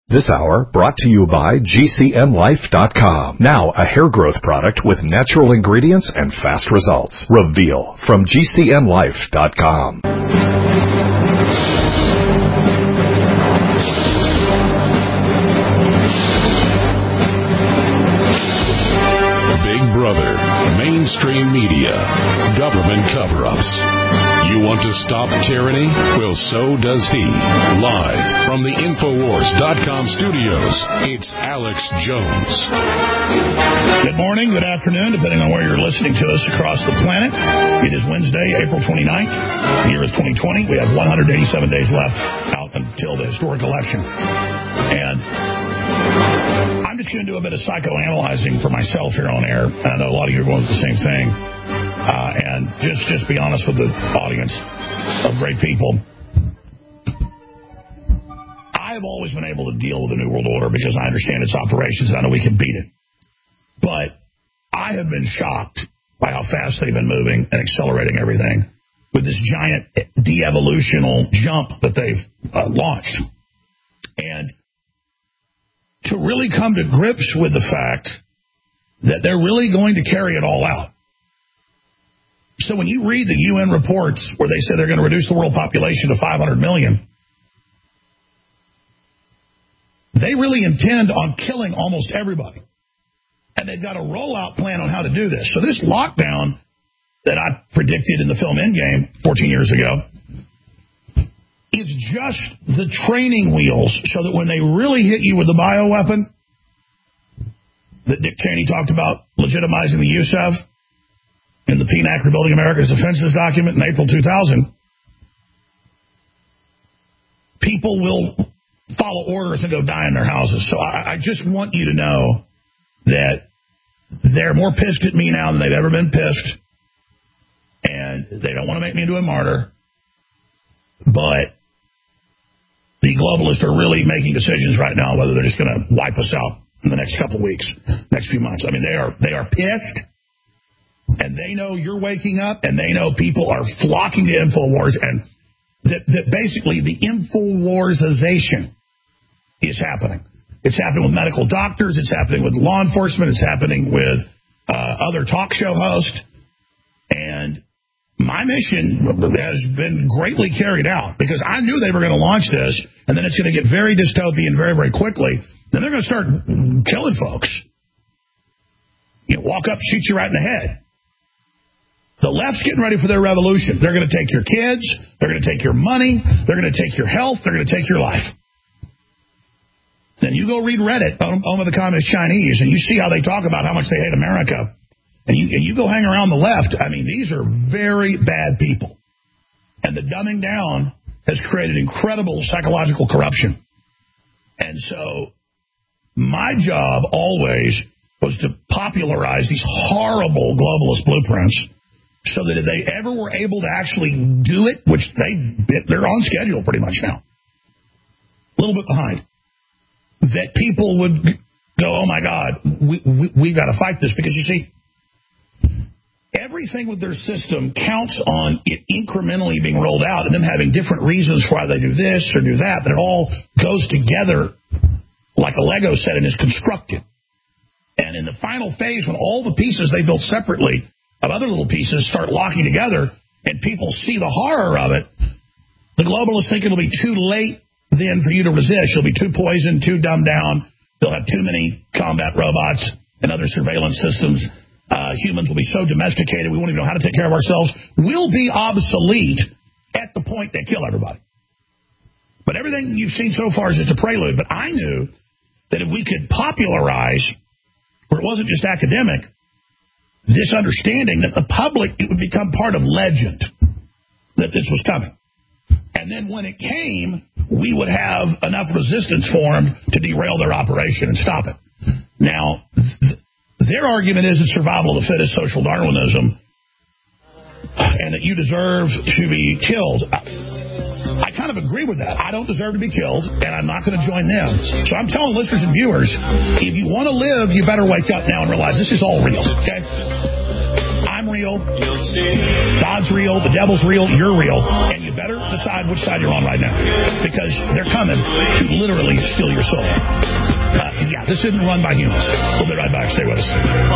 This hour brought to you by GCNlife.com. Now a hair growth product with natural ingredients and fast results. Reveal from GCNlife.com. Big Brother, mainstream media, government cover-ups. You want to stop tyranny? Well, so does he. Live from the Infowars.com studios, it's Alex Jones. Good morning, good afternoon, depending on where you're listening to us across the planet. It is Wednesday, April 29th. The year is 2020. We have 187 days left out until the historic election. And I'm just going to do a bit of psychoanalyzing for myself here on air. I know a lot of you are going through the same thing. And just be honest with the audience of great people. I have always been able to deal with the New World Order because I understand its operations and I know we can beat it. But I have been shocked by how fast they've been moving and accelerating everything with this giant de-evolutional jump that they've launched. And to really come to grips with the fact that they're really going to carry it all out. So when you read the UN reports where they say they're going to reduce the world population to 500 million, they really intend on killing almost everybody. And they've got a rollout plan on how to do this. So this lockdown that I predicted in the film Endgame 14 years ago is just the training wheels so that when they really hit you with the bioweapon that Dick Cheney talked about legitimizing the use of in the PNAC Rebuilding America's Defenses document in April 2000, people will follow orders and go die in their houses. So I just want you to know that they're more pissed at me now than they've ever been pissed. And they don't want to make me into a martyr. But the globalists are really making decisions right now whether they're just going to wipe us out in the next couple weeks, next few months. I mean, they are pissed. And they know you're waking up, and they know people are flocking to InfoWars, and that basically the InfoWarsization is happening. It's happening with medical doctors. It's happening with law enforcement. It's happening with other talk show hosts. And my mission has been greatly carried out because I knew they were going to launch this, and then it's going to get very dystopian very, very quickly. Then they're going to start killing folks. You know, walk up, shoot you right in the head. The left's getting ready for their revolution. They're going to take your kids. They're going to take your money. They're going to take your health. They're going to take your life. Then you go read Reddit, home of the communist Chinese, and you see how they talk about how much they hate America. And you go hang around the left. I mean, these are very bad people. And the dumbing down has created incredible psychological corruption. And so my job always was to popularize these horrible globalist blueprints so that if they ever were able to actually do it, which they're on schedule pretty much now, a little bit behind, that people would go, oh, my God, we've got to fight this. Because, you see, everything with their system counts on it incrementally being rolled out and them having different reasons for why they do this or do that, but it all goes together like a Lego set and is constructed. And in the final phase, when all the pieces they built separately of other little pieces start locking together and people see the horror of it, the globalists think it'll be too late then for you to resist. You'll be too poisoned, too dumbed down. They'll have too many combat robots and other surveillance systems. Humans will be so domesticated we won't even know how to take care of ourselves. We'll be obsolete at the point they kill everybody. But everything you've seen so far is just a prelude. But I knew that if we could popularize, where it wasn't just academic, this understanding that the public, it would become part of legend that this was coming. And then when it came, we would have enough resistance formed to derail their operation and stop it. Now, their argument is it's survival of the fittest, social Darwinism, and that you deserve to be killed. I kind of agree with that. I don't deserve to be killed, and I'm not going to join them. So I'm telling listeners and viewers, if you want to live, you better wake up now and realize this is all real, okay? I'm real. real, God's real, the devil's real, you're real, and you better decide which side you're on right now, because they're coming to literally steal your soul. This isn't run by humans. We'll be right back. Stay with us.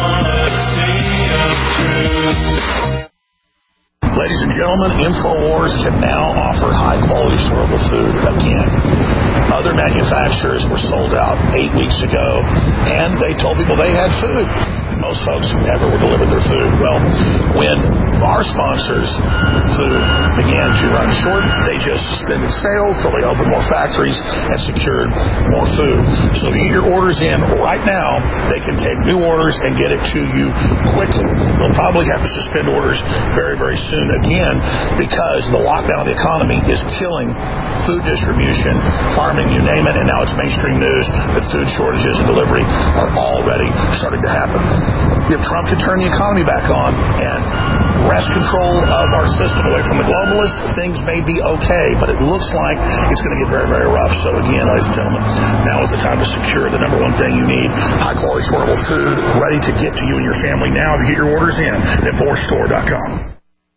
Ladies and gentlemen, InfoWars can now offer high-quality storable food again. Other manufacturers were sold out 8 weeks ago, and they told people they had food. Most folks never were delivered their food. Well, when our sponsors' food began to run short, they just suspended sales till they opened more factories and secured more food. So if you get your orders in right now, they can take new orders and get it to you quickly. They'll probably have to suspend orders very, very soon again, because the lockdown of the economy is killing food distribution, farming, you name it, and now it's mainstream news that food shortages and delivery are already starting to happen. If Trump could turn the economy back on and wrest control of our system away from the globalists, things may be okay, but it looks like it's going to get very, very rough. So again, ladies and gentlemen, now is the time to secure the number one thing you need, high-quality storable food, ready to get to you and your family now. To get your orders in at InfoWarsStore.com.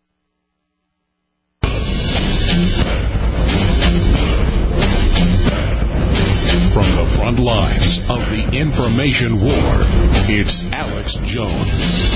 From the front lines of the information war, it's Alex Jones.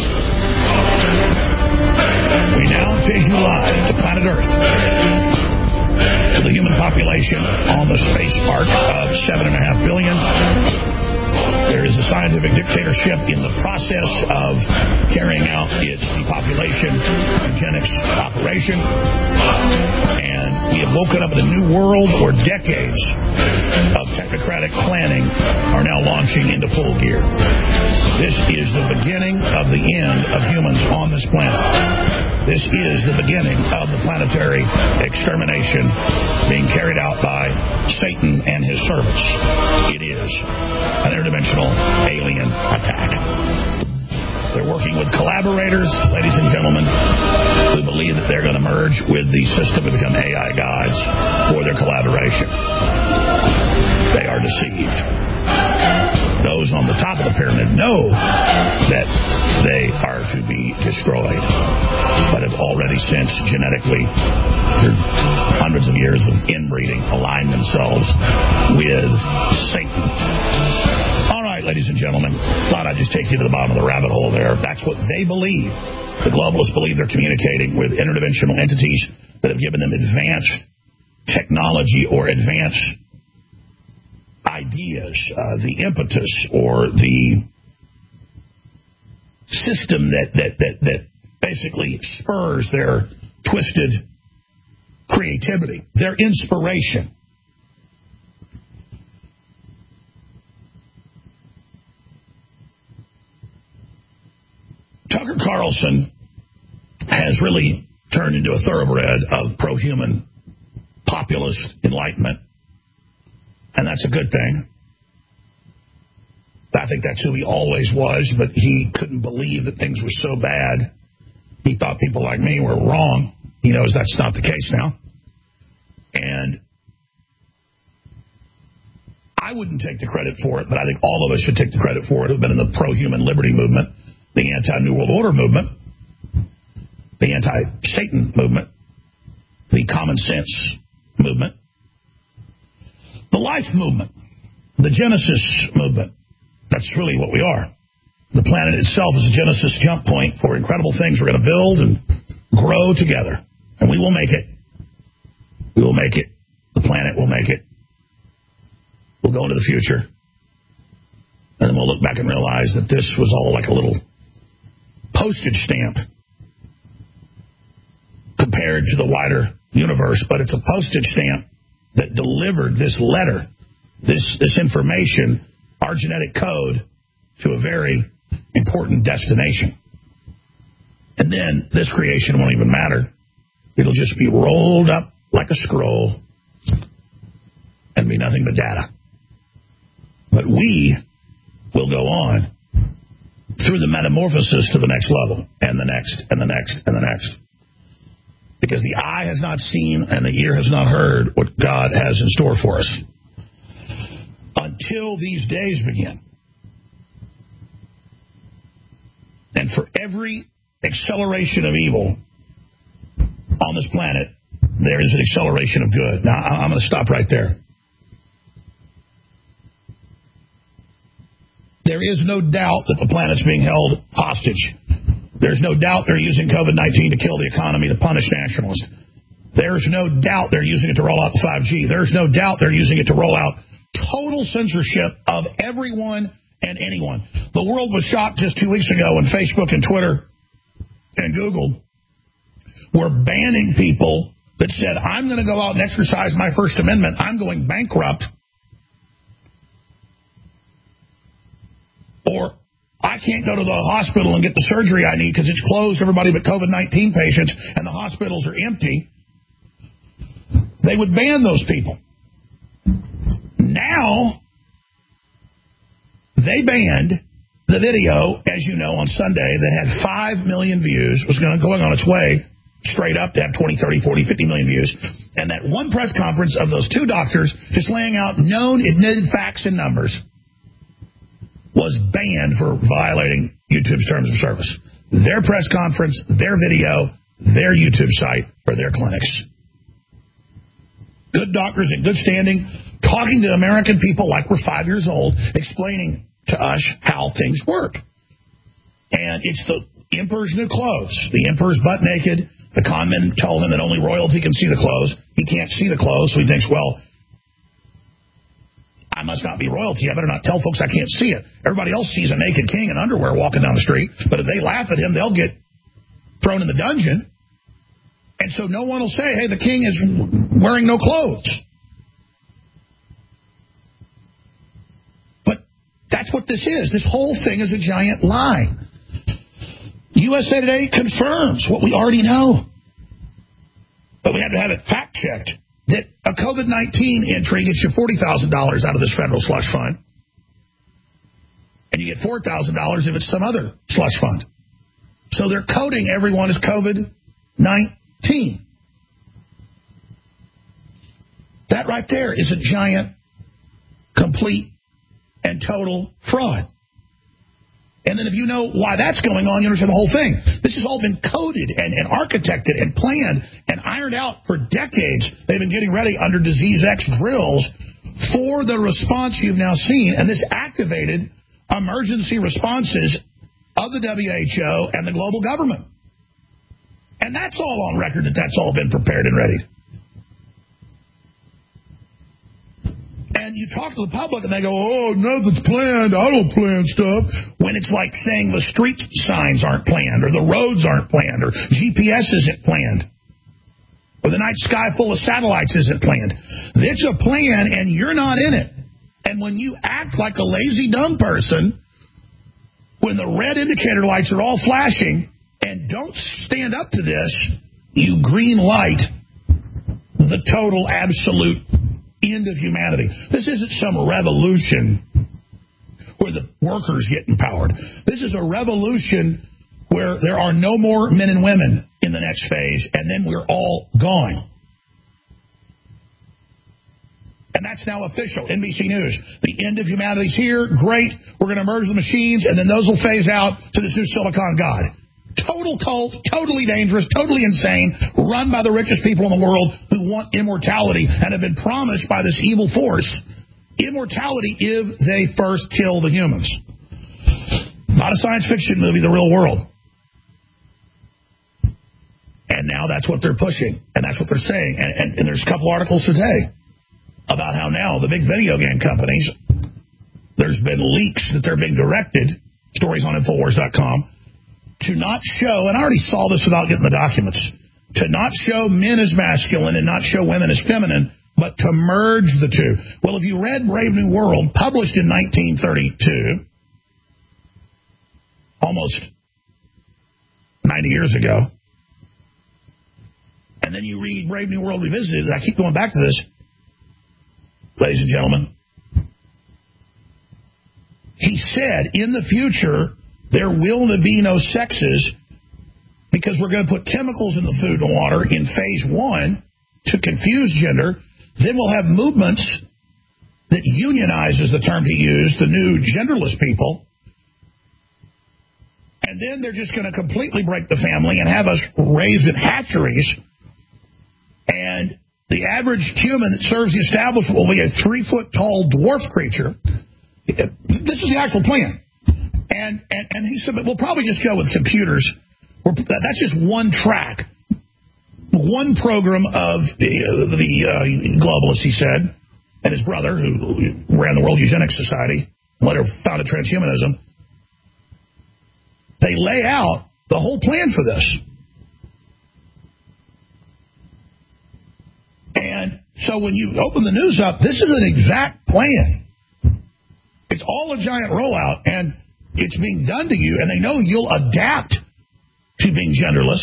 We now take you live to planet Earth, to the human population on the space arc of 7.5 billion. There is a scientific dictatorship in the process of carrying out its depopulation eugenics operation. And we have woken up in a new world where decades of technocratic planning are now launching into full gear. This is the beginning of the end of humans on this planet. This is the beginning of the planetary extermination being carried out by Satan and his servants. It is an interdimensional alien attack. They're working with collaborators, ladies and gentlemen, who believe that they're going to merge with the system and become AI gods for their collaboration. They are deceived. Those on the top of the pyramid know that they are to be destroyed, but have already since genetically, through hundreds of years of inbreeding, aligned themselves with Satan. All right, ladies and gentlemen, thought I'd just take you to the bottom of the rabbit hole there. That's what they believe. The globalists believe they're communicating with interdimensional entities that have given them advanced technology or advanced ideas, the impetus or the system that basically spurs their twisted creativity, their inspiration. Tucker Carlson has really turned into a thoroughbred of pro-human populist enlightenment. And that's a good thing. I think that's who he always was, but he couldn't believe that things were so bad. He thought people like me were wrong. He knows that's not the case now. And I wouldn't take the credit for it, but I think all of us should take the credit for it who've been in the pro-human liberty movement, the anti-New World Order movement, the anti-Satan movement, the common sense movement, the life movement, the Genesis movement. That's really what we are. The planet itself is a Genesis jump point for incredible things we're going to build and grow together. And we will make it. We will make it. The planet will make it. We'll go into the future. And then we'll look back and realize that this was all like a little postage stamp compared to the wider universe. But it's a postage stamp that delivered this letter, this information, our genetic code, to a very important destination. And then this creation won't even matter. It'll just be rolled up like a scroll and be nothing but data. But we will go on through the metamorphosis to the next level, and the next, and the next, and the next. Because the eye has not seen and the ear has not heard what God has in store for us. Until these days begin. And for every acceleration of evil on this planet, there is an acceleration of good. Now, I'm going to stop right there. There is no doubt that the planet's being held hostage. There's no doubt they're using COVID-19 to kill the economy, to punish nationalists. There's no doubt they're using it to roll out the 5G. There's no doubt they're using it to roll out total censorship of everyone and anyone. The world was shocked just 2 weeks ago when Facebook and Twitter and Google were banning people that said, I'm going to go out and exercise my First Amendment. I'm going bankrupt. Or I can't go to the hospital and get the surgery I need because it's closed, everybody but COVID-19 patients, and the hospitals are empty. They would ban those people. Now, they banned the video, as you know, on Sunday that had 5 million views, was going on its way straight up to have 20, 30, 40, 50 million views. And that one press conference of those two doctors just laying out known admitted facts and numbers was banned for violating YouTube's terms of service. Their press conference, their video, their YouTube site for their clinics. Good doctors in good standing, talking to American people like we're 5 years old, explaining to us how things work. And it's the emperor's new clothes. The emperor's butt naked. The con men told him that only royalty can see the clothes. He can't see the clothes, so he thinks, well, I must not be royalty. I better not tell folks I can't see it. Everybody else sees a naked king in underwear walking down the street, but if they laugh at him, they'll get thrown in the dungeon. And so no one will say, hey, the king is wearing no clothes. But that's what this is. This whole thing is a giant lie. USA Today confirms what we already know. But we had to have it fact-checked. That a COVID-19 entry gets you $40,000 out of this federal slush fund. And you get $4,000 if it's some other slush fund. So they're coding everyone as COVID-19. That right there is a giant, complete, and total fraud. And then if you know why that's going on, you understand the whole thing. This has all been coded and architected and planned and ironed out for decades. They've been getting ready under Disease X drills for the response you've now seen. And this activated emergency responses of the WHO and the global government. And that's all on record that's all been prepared and ready. And you talk to the public and they go, oh, nothing's planned. I don't plan stuff. When it's like saying the street signs aren't planned or the roads aren't planned or GPS isn't planned or the night sky full of satellites isn't planned. It's a plan and you're not in it. And when you act like a lazy, dumb person, when the red indicator lights are all flashing and don't stand up to this, you green light the total, absolute end of humanity. This isn't some revolution where the workers get empowered. This is a revolution where there are no more men and women in the next phase, and then we're all gone. And that's now official. NBC News. The end of humanity's here. Great. We're going to merge the machines, and then those will phase out to this new Silicon God. Total cult, totally dangerous, totally insane, run by the richest people in the world who want immortality and have been promised by this evil force immortality if they first kill the humans. Not a science fiction movie, the real world. And now that's what they're pushing, and that's what they're saying. And there's a couple articles today about how now the big video game companies, there's been leaks that they're being directed, stories on Infowars.com, to not show, and I already saw this without getting the documents, to not show men as masculine and not show women as feminine, but to merge the two. Well, if you read Brave New World, published in 1932, almost 90 years ago, and then you read Brave New World Revisited, I keep going back to this, ladies and gentlemen, he said, in the future, there will be no sexes because we're going to put chemicals in the food and water in phase 1 to confuse gender. Then we'll have movements that unionize, is the term he used, the new genderless people. And then they're just going to completely break the family and have us raised in hatcheries. And the average human that serves the establishment will be a 3-foot-tall dwarf creature. This is the actual plan. And he said, but we'll probably just go with computers. That's just one track, one program of the globalists, he said, and his brother, who ran the World Eugenics Society, later founded transhumanism. They lay out the whole plan for this. And so when you open the news up, this is an exact plan. It's all a giant rollout, and it's being done to you, and they know you'll adapt to being genderless.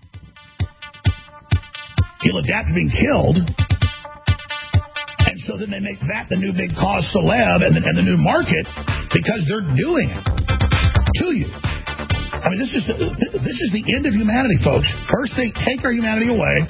You'll adapt to being killed. And so then they make that the new big cause celeb and the new market because they're doing it to you. I mean, this is the end of humanity, folks. First, they take our humanity away,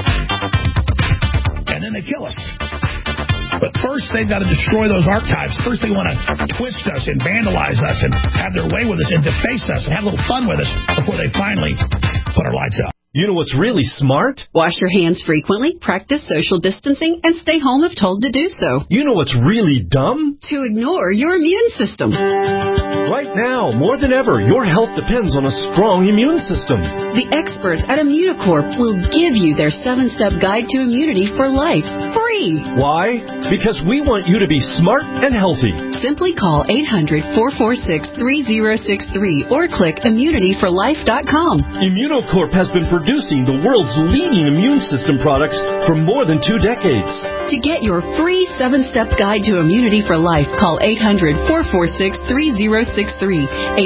and then they kill us. But first, they've got to destroy those archetypes. First, they want to twist us and vandalize us and have their way with us and deface us and have a little fun with us before they finally put our lights out. You know what's really smart? Wash your hands frequently, practice social distancing, and stay home if told to do so. You know what's really dumb? To ignore your immune system. Right now, more than ever, your health depends on a strong immune system. The experts at Immunocorp will give you their 7-step guide to immunity for life, free. Why? Because we want you to be smart and healthy. Simply call 800-446-3063 or click immunityforlife.com. Immunocorp has been producing the world's leading immune system products for more than 2 decades. To get your free 7-step guide to immunity for life, call 800-446-3063.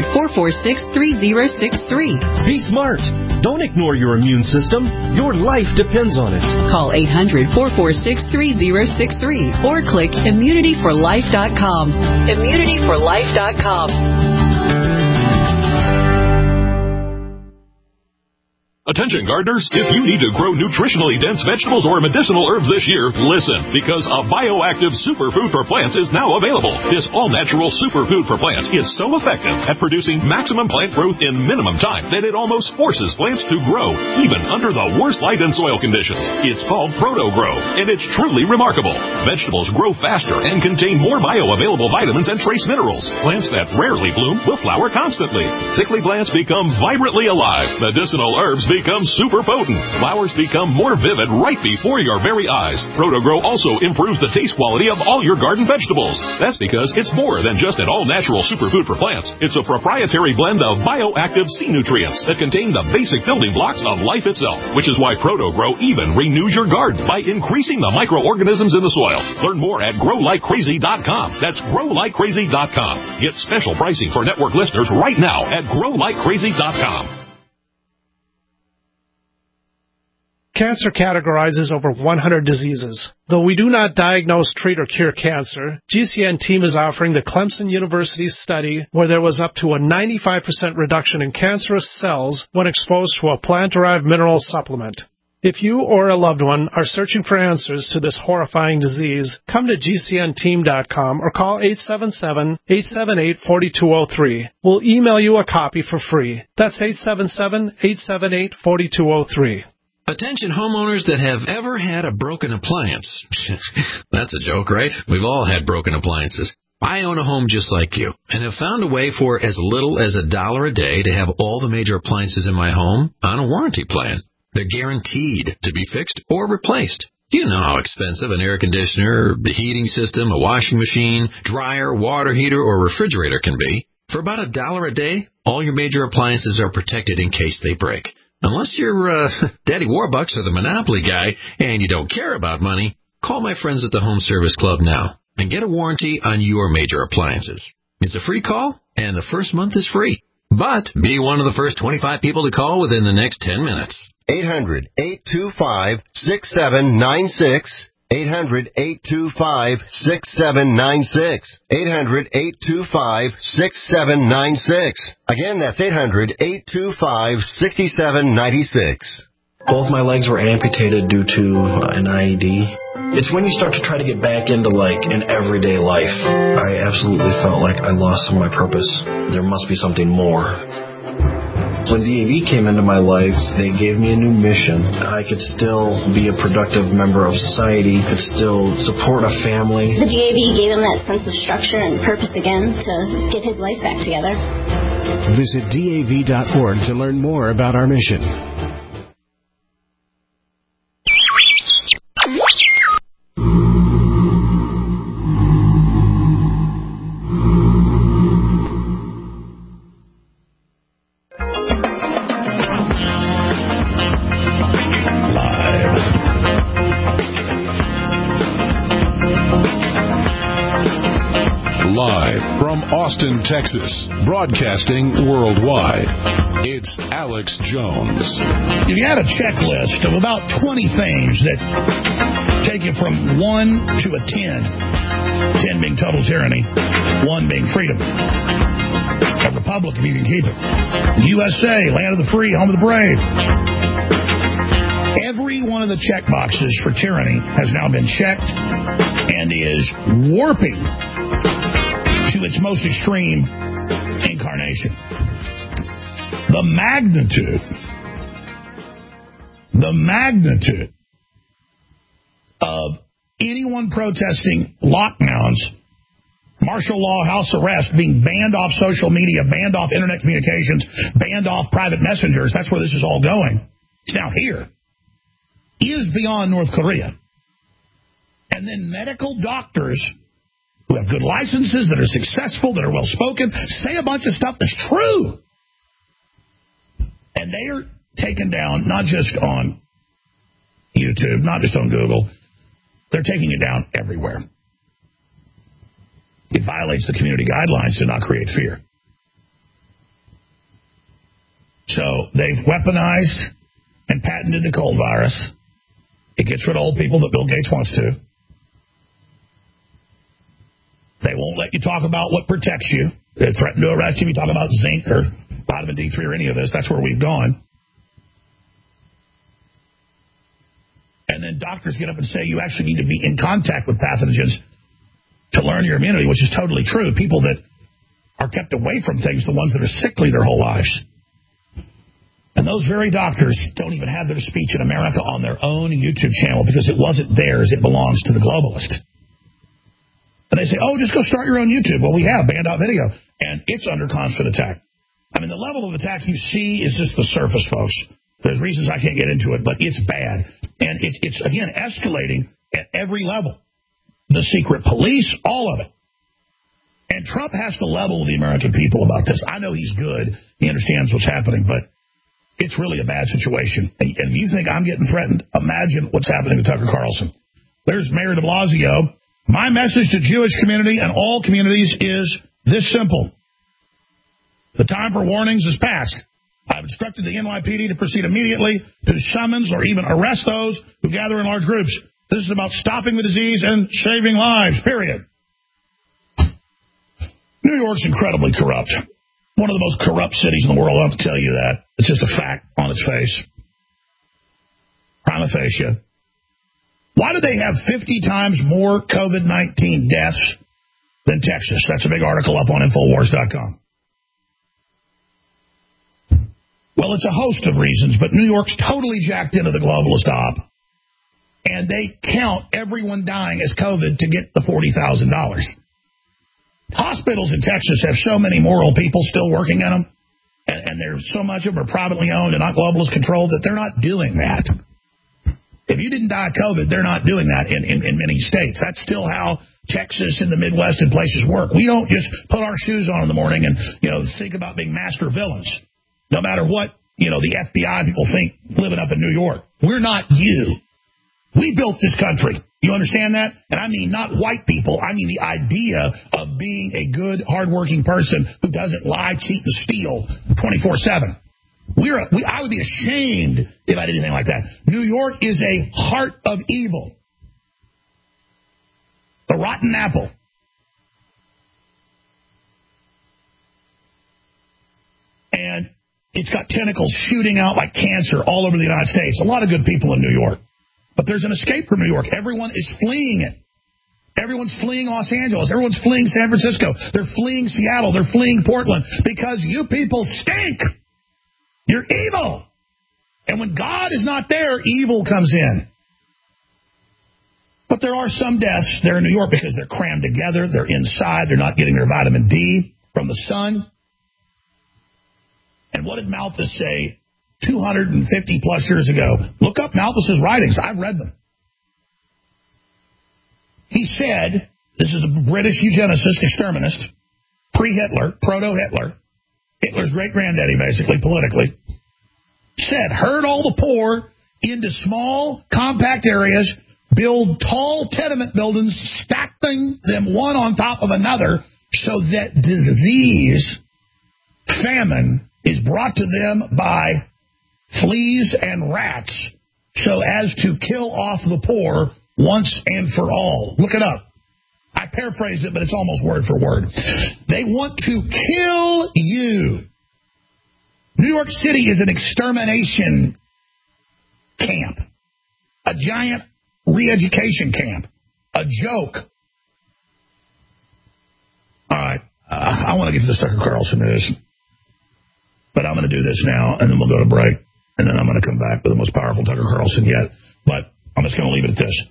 800-446-3063. Be smart. Don't ignore your immune system. Your life depends on it. Call 800-446-3063 or click immunityforlife.com. Immunityforlife.com. Attention gardeners, if you need to grow nutritionally dense vegetables or medicinal herbs this year, listen, because a bioactive superfood for plants is now available. This all-natural superfood for plants is so effective at producing maximum plant growth in minimum time that it almost forces plants to grow, even under the worst light and soil conditions. It's called ProtoGrow, and it's truly remarkable. Vegetables grow faster and contain more bioavailable vitamins and trace minerals. Plants that rarely bloom will flower constantly. Sickly plants become vibrantly alive. Medicinal herbs become super potent. Flowers become more vivid right before your very eyes. ProtoGrow also improves the taste quality of all your garden vegetables. That's because it's more than just an all-natural superfood for plants. It's a proprietary blend of bioactive sea nutrients that contain the basic building blocks of life itself, which is why ProtoGrow even renews your garden by increasing the microorganisms in the soil. Learn more at growlikecrazy.com. That's growlikecrazy.com. Get special pricing for network listeners right now at growlikecrazy.com. Cancer categorizes over 100 diseases. Though we do not diagnose, treat, or cure cancer, GCN team is offering the Clemson University study where there was up to a 95% reduction in cancerous cells when exposed to a plant-derived mineral supplement. If you or a loved one are searching for answers to this horrifying disease, come to GCNteam.com or call 877-878-4203. We'll email you a copy for free. That's 877-878-4203. Attention homeowners that have ever had a broken appliance. That's a joke, right? We've all had broken appliances. I own a home just like you and have found a way for as little as $1 a day to have all the major appliances in my home on a warranty plan. They're guaranteed to be fixed or replaced. You know how expensive an air conditioner, the heating system, a washing machine, dryer, water heater, or refrigerator can be. For about $1 a day, all your major appliances are protected in case they break. Unless you're Daddy Warbucks or the Monopoly guy and you don't care about money, call my friends at the Home Service Club now and get a warranty on your major appliances. It's a free call, and the first month is free. But be one of the first 25 people to call within the next 10 minutes. 800-825-6796. 800-825-6796. 800-825-6796. Again, that's 800-825-6796. Both my legs were amputated due to an IED. It's when you start to try to get back into, like, an everyday life. I absolutely felt like I lost some of my purpose. There must be something more. When DAV came into my life, they gave me a new mission. I could still be a productive member of society, could still support a family. The DAV gave him that sense of structure and purpose again to get his life back together. Visit DAV.org to learn more about our mission. Austin, Texas, broadcasting worldwide. It's Alex Jones. If you had a checklist of about 20 things that take you from 1 to a 10, 10 being total tyranny, 1 being freedom, a republic if you can keep it, the USA, land of the free, home of the brave. Every one of the check boxes for tyranny has now been checked and is warping to its most extreme incarnation. The magnitude of anyone protesting lockdowns, martial law, house arrest, being banned off social media, banned off internet communications, banned off private messengers, that's where this is all going. It's now here. Is beyond North Korea. And then medical doctors who have good licenses, that are successful, that are well-spoken, say a bunch of stuff that's true. And they are taken down, not just on YouTube, not just on Google. They're taking it down everywhere. It violates the community guidelines to not create fear. So they've weaponized and patented the cold virus. It gets rid of old people that Bill Gates wants to. They won't let you talk about what protects you. They threaten to arrest you if you talk about zinc or vitamin D3 or any of this. That's where we've gone. And then doctors get up and say you actually need to be in contact with pathogens to learn your immunity, which is totally true. People that are kept away from things, the ones that are sickly their whole lives. And those very doctors don't even have their speech in America on their own YouTube channel because it wasn't theirs. It belongs to the globalist. And they say, oh, just go start your own YouTube. Well, we have banned out video. And it's under constant attack. I mean, the level of attack you see is just the surface, folks. There's reasons I can't get into it, but it's bad. And it's again, escalating at every level. The secret police, all of it. And Trump has to level with the American people about this. I know he's good. He understands what's happening, but it's really a bad situation. And if you think I'm getting threatened, imagine what's happening to Tucker Carlson. There's Mayor de Blasio. My message to Jewish community and all communities is this simple. The time for warnings is past. I've instructed the NYPD to proceed immediately to summons or even arrest those who gather in large groups. This is about stopping the disease and saving lives, period. New York's incredibly corrupt. One of the most corrupt cities in the world. I have to tell you that. It's just a fact on its face. Prima facie. Why do they have 50 times more COVID-19 deaths than Texas? That's a big article up on Infowars.com. Well, it's a host of reasons, but New York's totally jacked into the globalist op. And they count everyone dying as COVID to get the $40,000. Hospitals in Texas have so many moral people still working in them, and there's so much of them are privately owned and not globalist controlled that they're not doing that. If you didn't die of COVID, they're not doing that in many states. That's still how Texas and the Midwest and places work. We don't just put our shoes on in the morning and, think about being master villains. No matter what, the FBI people think living up in New York. We're not you. We built this country. You understand that? And I mean not white people. I mean the idea of being a good, hardworking person who doesn't lie, cheat, and steal 24/7. I would be ashamed if I did anything like that. New York is a heart of evil. The rotten apple. And it's got tentacles shooting out like cancer all over the United States. A lot of good people in New York. But there's an escape from New York. Everyone is fleeing it. Everyone's fleeing Los Angeles. Everyone's fleeing San Francisco. They're fleeing Seattle. They're fleeing Portland because you people stink. You're evil. And when God is not there, evil comes in. But there are some deaths there in New York because they're crammed together. They're inside. They're not getting their vitamin D from the sun. And what did Malthus say 250 plus years ago? Look up Malthus's writings. I've read them. He said, this is a British eugenicist, exterminist, pre-Hitler, proto-Hitler, Hitler's great-granddaddy, basically, politically, said, herd all the poor into small, compact areas, build tall tenement buildings, stacking them one on top of another so that disease, famine, is brought to them by fleas and rats so as to kill off the poor once and for all. Look it up. I paraphrased it, but it's almost word for word. They want to kill you. New York City is an extermination camp, a giant re-education camp, a joke. All right, I want to get to the Tucker Carlson news, but I'm going to do this now, and then we'll go to break, and then I'm going to come back with the most powerful Tucker Carlson yet, but I'm just going to leave it at this.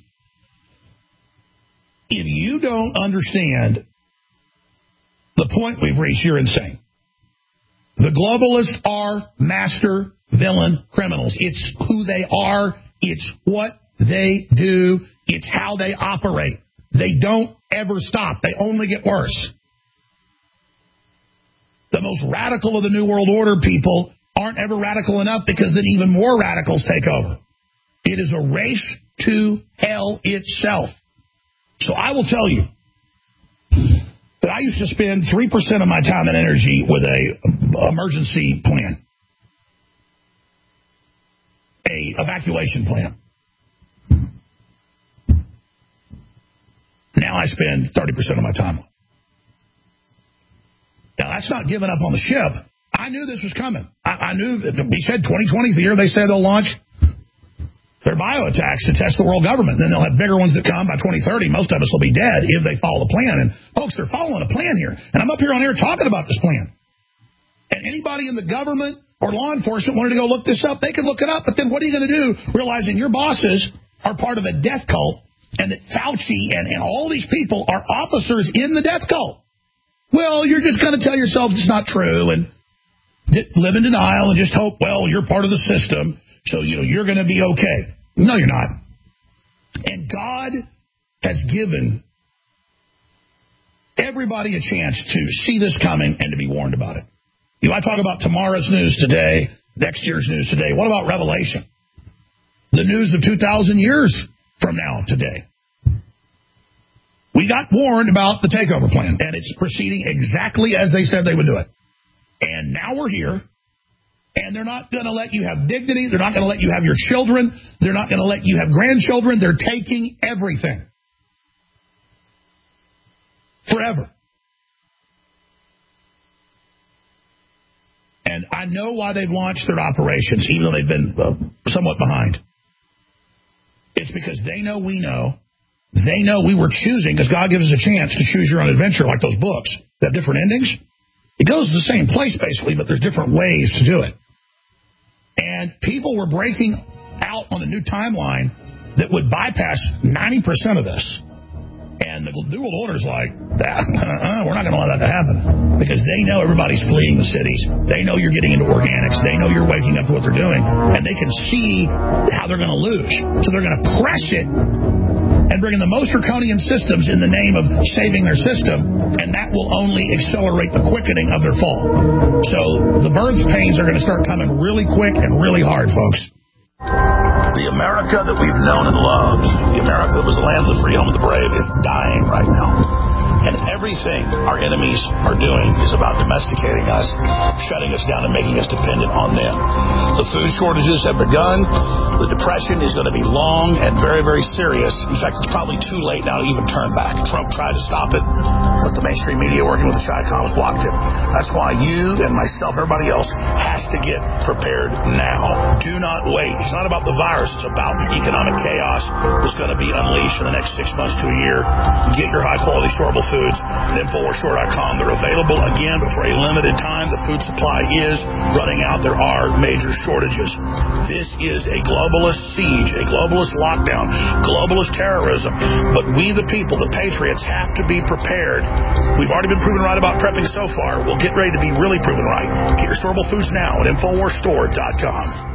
If you don't understand the point we've reached, you're insane. The globalists are master villain criminals. It's who they are. It's what they do. It's how they operate. They don't ever stop. They only get worse. The most radical of the New World Order people aren't ever radical enough because then even more radicals take over. It is a race to hell itself. So I will tell you that I used to spend 3% of my time and energy with a emergency plan, a evacuation plan. Now I spend 30% of my time. Now that's not giving up on the ship. I knew this was coming. I knew we said 2020 is the year they say they'll launch their bioattacks to test the world government. Then they'll have bigger ones that come by 2030. Most of us will be dead if they follow the plan. And, folks, they're following a plan here. And I'm up here on air talking about this plan. And anybody in the government or law enforcement wanted to go look this up, they could look it up. But then what are you going to do realizing your bosses are part of a death cult and that Fauci and all these people are officers in the death cult? Well, you're just going to tell yourselves it's not true and live in denial and just hope, well, you're part of the system. So, you're going to be okay. No, you're not. And God has given everybody a chance to see this coming and to be warned about it. I talk about tomorrow's news today, next year's news today. What about Revelation? The news of 2,000 years from now today. We got warned about the takeover plan, and it's proceeding exactly as they said they would do it. And now we're here. And they're not going to let you have dignity. They're not going to let you have your children. They're not going to let you have grandchildren. They're taking everything. Forever. And I know why they've launched their operations, even though they've been somewhat behind. It's because they know we know. They know we were choosing, because God gives us a chance to choose your own adventure, like those books that have different endings. It goes to the same place, basically, but there's different ways to do it. And people were breaking out on a new timeline that would bypass 90% of this. And the New World Order's like, we're not going to allow that to happen. Because they know everybody's fleeing the cities. They know you're getting into organics. They know you're waking up to what they're doing. And they can see how they're going to lose. So they're going to press it and bring in the most draconian systems in the name of saving their system. And that will only accelerate the quickening of their fall. So the birth pains are going to start coming really quick and really hard, folks. The America that we've known and loved, the America that was the land of the free, home of the brave, is dying right now. And everything our enemies are doing is about domesticating us, shutting us down, and making us dependent on them. The food shortages have begun. The depression is going to be long and very, very serious. In fact, it's probably too late now to even turn back. Trump tried to stop it, but the mainstream media working with the Chi-Coms blocked it. That's why you and myself, everybody else, has to get prepared now. Do not wait. It's not about the virus. It's about the economic chaos that's going to be unleashed in the next 6 months to a year. Get your high-quality storable foods at InfoWarsStore.com. They're available again, but for a limited time. The food supply is running out. There are major shortages. This is a globalist siege, a globalist lockdown, globalist terrorism. But we, the people, the patriots, have to be prepared. We've already been proven right about prepping so far. We'll get ready to be really proven right. Get your storable foods now at InfoWarsStore.com.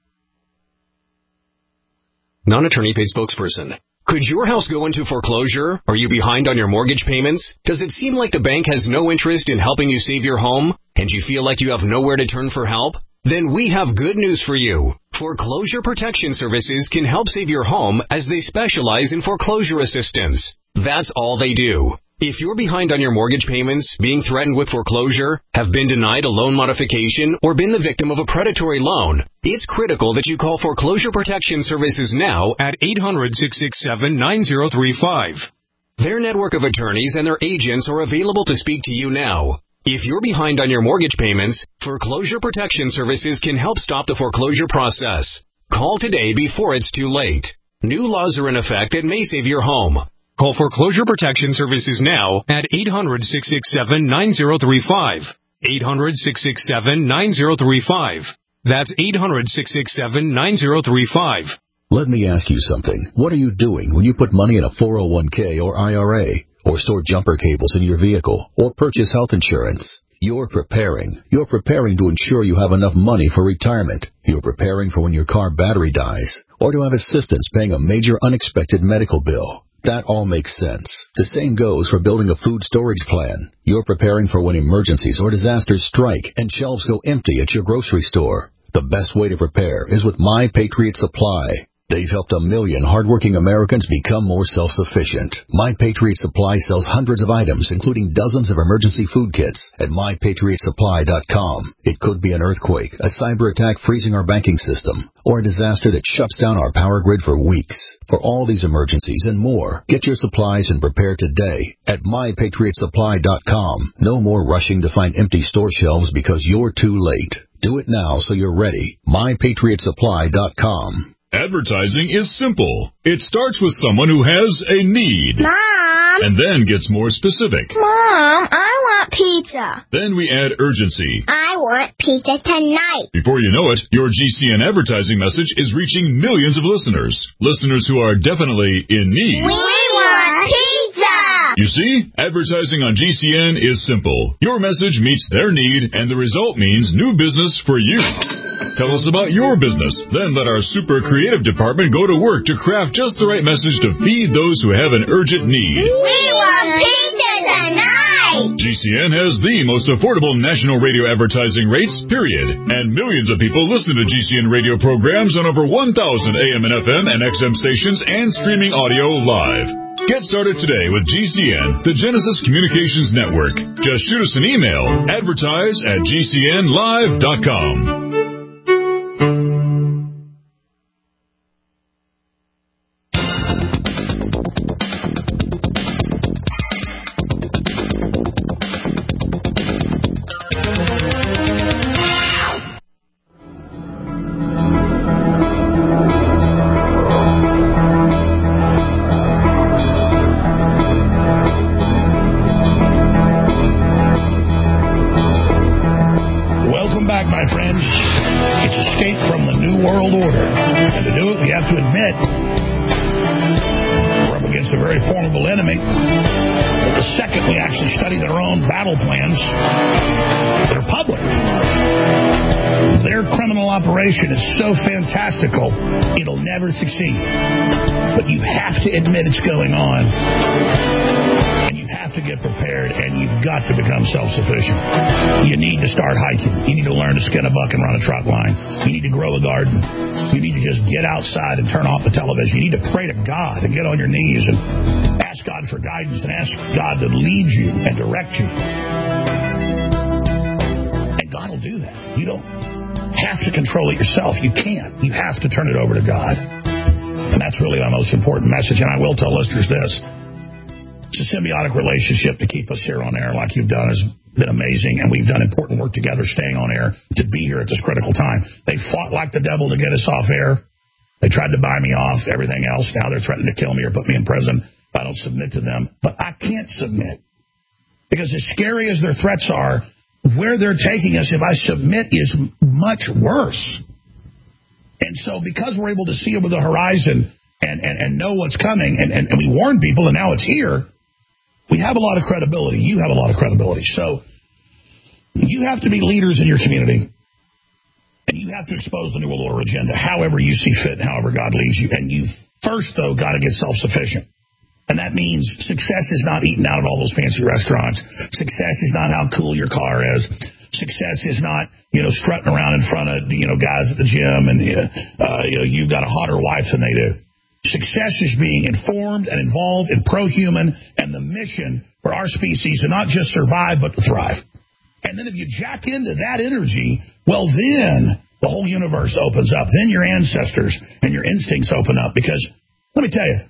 Non-attorney paid spokesperson. Could your house go into foreclosure? Are you behind on your mortgage payments? Does it seem like the bank has no interest in helping you save your home? And you feel like you have nowhere to turn for help? Then we have good news for you. Foreclosure Protection Services can help save your home as they specialize in foreclosure assistance. That's all they do. If you're behind on your mortgage payments, being threatened with foreclosure, have been denied a loan modification, or been the victim of a predatory loan, it's critical that you call Foreclosure Protection Services now at 800-667-9035. Their network of attorneys and their agents are available to speak to you now. If you're behind on your mortgage payments, Foreclosure Protection Services can help stop the foreclosure process. Call today before it's too late. New laws are in effect that may save your home. Call Foreclosure Protection Services now at 800-667-9035. 800-667-9035. That's 800-667-9035. Let me ask you something. What are you doing when you put money in a 401k or IRA, or store jumper cables in your vehicle, or purchase health insurance? You're preparing. You're preparing to ensure you have enough money for retirement. You're preparing for when your car battery dies, or to have assistance paying a major unexpected medical bill. That all makes sense. The same goes for building a food storage plan. You're preparing for when emergencies or disasters strike and shelves go empty at your grocery store. The best way to prepare is with My Patriot Supply. They've helped 1 million hardworking Americans become more self-sufficient. My Patriot Supply sells hundreds of items, including dozens of emergency food kits at MyPatriotSupply.com. It could be an earthquake, a cyber attack freezing our banking system, or a disaster that shuts down our power grid for weeks. For all these emergencies and more, get your supplies and prepare today at MyPatriotSupply.com. No more rushing to find empty store shelves because you're too late. Do it now so you're ready. MyPatriotSupply.com. Advertising is simple. It starts with someone who has a need. Mom! And then gets more specific. Mom, I want pizza. Then we add urgency. I want pizza tonight. Before you know it, your GCN advertising message is reaching millions of listeners. Listeners who are definitely in need. We want pizza! You see, advertising on GCN is simple. Your message meets their need, and the result means new business for you. Tell us about your business. Then let our super creative department go to work to craft just the right message to feed those who have an urgent need. We want pizza tonight! GCN has the most affordable national radio advertising rates, period. And millions of people listen to GCN radio programs on over 1,000 AM and FM and XM stations and streaming audio live. Get started today with GCN, the Genesis Communications Network. Just shoot us an email, advertise@gcnlive.com. Is so fantastical, it'll never succeed. But you have to admit it's going on. And you have have to get prepared, and you've got to become self-sufficient. You need to start hiking. You need to learn to skin a buck and run a truck line. You need to grow a garden. You need to just get outside and turn off the television. You need to pray to God and get on your knees and ask God for guidance and ask God to lead you and direct you. And God will do that. You don't have to control it yourself. You can't. You have to turn it over to God. And that's really my most important message. And I will tell listeners this. It's a symbiotic relationship to keep us here on air like you've done has been amazing, and we've done important work together staying on air to be here at this critical time. They fought like the devil to get us off air. They tried to buy me off, everything else. Now they're threatening to kill me or put me in prison if I don't submit to them. But I can't submit, because as scary as their threats are, where they're taking us if I submit is much worse. And so because we're able to see over the horizon and know what's coming, and we warn people, and now it's here, we have a lot of credibility. You have a lot of credibility. So you have to be leaders in your community. And you have to expose the New World Order agenda however you see fit and however God leads you. And you first, though, got to get self-sufficient. And that means success is not eating out at all those fancy restaurants. Success is not how cool your car is. Success is not, strutting around in front of, guys at the gym and, you've got a hotter wife than they do. Success is being informed and involved and pro-human and the mission for our species to not just survive but to thrive. And then if you jack into that energy, well, then the whole universe opens up. Then your ancestors and your instincts open up. Because let me tell you,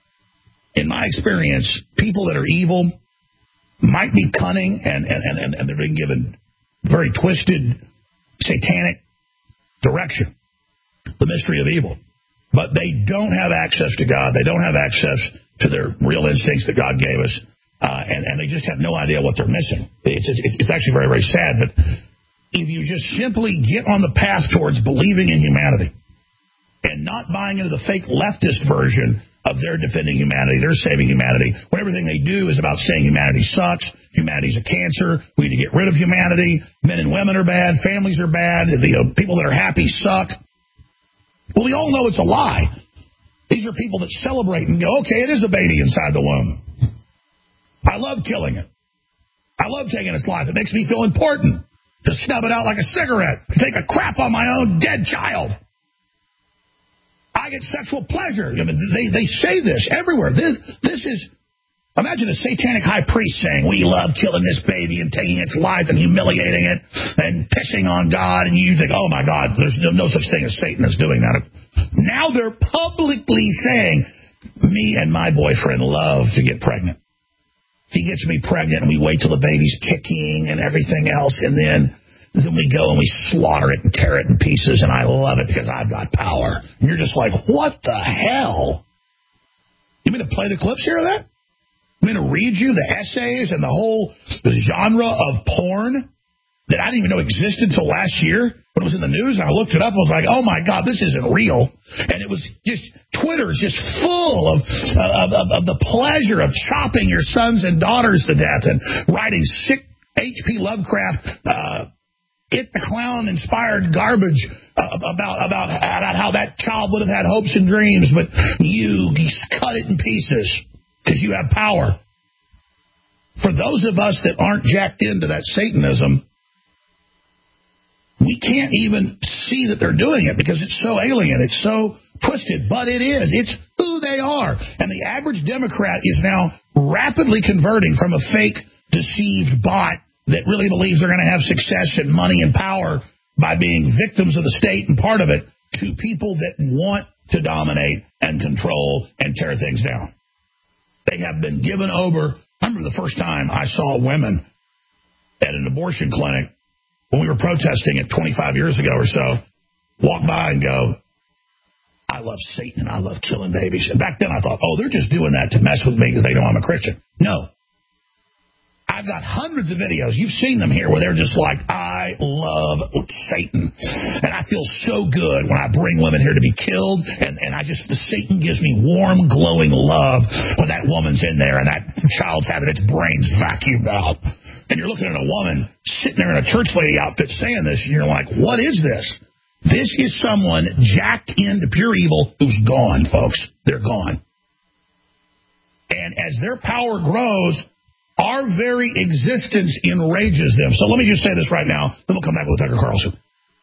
in my experience, people that are evil might be cunning and they're being given very twisted, satanic direction, the mystery of evil. But they don't have access to God. They don't have access to their real instincts that God gave us. And they just have no idea what they're missing. It's actually very, very sad. But if you just simply get on the path towards believing in humanity and not buying into the fake leftist version of their defending humanity, their saving humanity, when everything they do is about saying humanity sucks, humanity's a cancer, we need to get rid of humanity, men and women are bad, families are bad, the people that are happy suck. Well, we all know it's a lie. These are people that celebrate and go, okay, it is a baby inside the womb. I love killing it. I love taking its life. It makes me feel important to snub it out like a cigarette, to take a crap on my own dead child. I get sexual pleasure. I mean, they say this everywhere. This is, imagine a satanic high priest saying, we love killing this baby and taking its life and humiliating it and pissing on God. And you think, oh, my God, there's no such thing as Satan that's doing that. Now they're publicly saying, me and my boyfriend love to get pregnant. He gets me pregnant and we wait till the baby's kicking and everything else. And then we go and we slaughter it and tear it in pieces. And I love it because I've got power. And you're just like, what the hell? You mean to play the clips here of that? I'm going to read you the essays and the whole genre of porn that I didn't even know existed until last year when it was in the news. And I looked it up. I was like, oh, my God, this isn't real. And it was just, Twitter's just full of the pleasure of chopping your sons and daughters to death and writing sick H.P. Lovecraft, It the Clown-inspired garbage about how that child would have had hopes and dreams, but you cut it in pieces because you have power. For those of us that aren't jacked into that Satanism, we can't even see that they're doing it because it's so alien, it's so twisted, but it is. It's who they are. And the average Democrat is now rapidly converting from a fake, deceived bot that really believes they're going to have success and money and power by being victims of the state and part of it to people that want to dominate and control and tear things down. They have been given over. I remember the first time I saw women at an abortion clinic when we were protesting it 25 years ago or so, walk by and go, I love Satan and I love killing babies. And back then I thought, oh, they're just doing that to mess with me because they know I'm a Christian. No. I've got hundreds of videos. You've seen them here where they're just like, I love Satan. And I feel so good when I bring women here to be killed. And the Satan gives me warm, glowing love when that woman's in there and that child's having its brains vacuumed out. And you're looking at a woman sitting there in a church lady outfit saying this, and you're like, what is this? This is someone jacked into pure evil who's gone, folks. They're gone. And as their power grows, Our very existence enrages them. So let me just say this right now, then we'll come back with Tucker Carlson.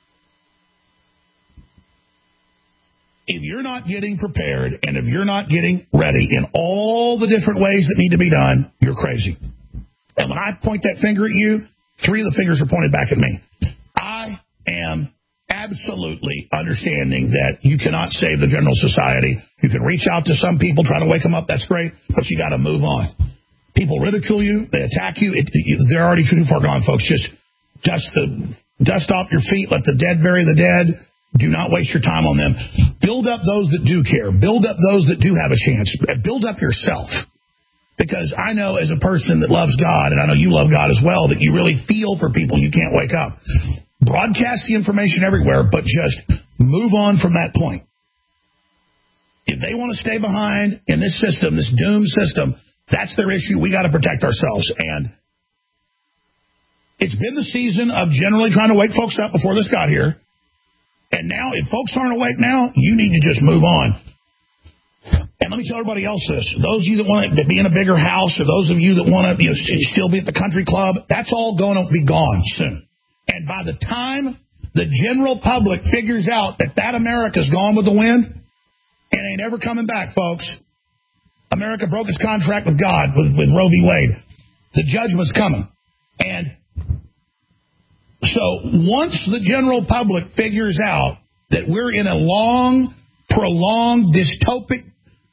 If you're not getting prepared and if you're not getting ready in all the different ways that need to be done, you're crazy. And when I point that finger at you, 3 of the fingers are pointed back at me. I am absolutely understanding that you cannot save the general society. You can reach out to some people, try to wake them up. That's great, but you got to move on. People ridicule you. They attack you. They're already too far gone, folks. Just dust off your feet. Let the dead bury the dead. Do not waste your time on them. Build up those that do care. Build up those that do have a chance. Build up yourself. Because I know as a person that loves God, and I know you love God as well, that you really feel for people you can't wake up. Broadcast the information everywhere, but just move on from that point. If they want to stay behind in this system, this doomed system, that's their issue. We got to protect ourselves. And it's been the season of generally trying to wake folks up before this got here. And now, if folks aren't awake now, you need to just move on. And let me tell everybody else this. Those of you that want to be in a bigger house, or those of you that want to still be at the country club, that's all going to be gone soon. And by the time the general public figures out that America's gone with the wind, it ain't ever coming back, folks. America broke its contract with God, with Roe v. Wade. The judgment's coming. And so once the general public figures out that we're in a long, prolonged, dystopic,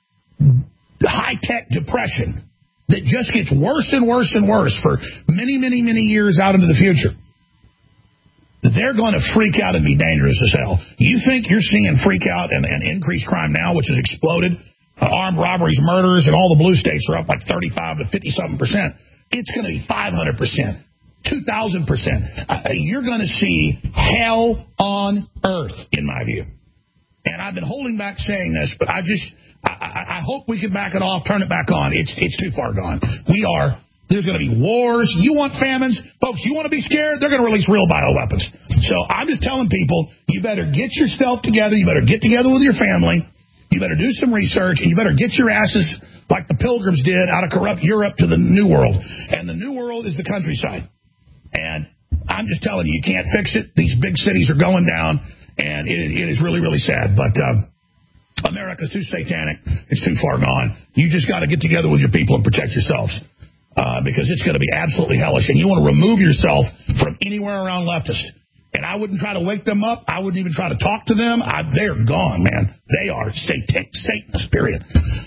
high-tech depression that just gets worse and worse and worse for many, many, many years out into the future, they're going to freak out and be dangerous as hell. You think you're seeing freak out and increased crime now, which has exploded? Armed robberies, murders, and all the blue states are up like 35 to 50-something%. It's going to be 500%. 2,000%. You're going to see hell on earth, in my view. And I've been holding back saying this, but I hope we can back it off, turn it back on. It's too far gone. There's going to be wars. You want famines? Folks, you want to be scared? They're going to release real bioweapons. So I'm just telling people, you better get yourself together. You better get together with your family. You better do some research, and you better get your asses like the Pilgrims did out of corrupt Europe to the New World. And the New World is the countryside. And I'm just telling you, you can't fix it. These big cities are going down, and it is really, really sad. But America's too satanic. It's too far gone. You just got to get together with your people and protect yourselves because it's going to be absolutely hellish. And you want to remove yourself from anywhere around leftist. And I wouldn't try to wake them up. I wouldn't even try to talk to them. They're gone, man. They are Satanists, period.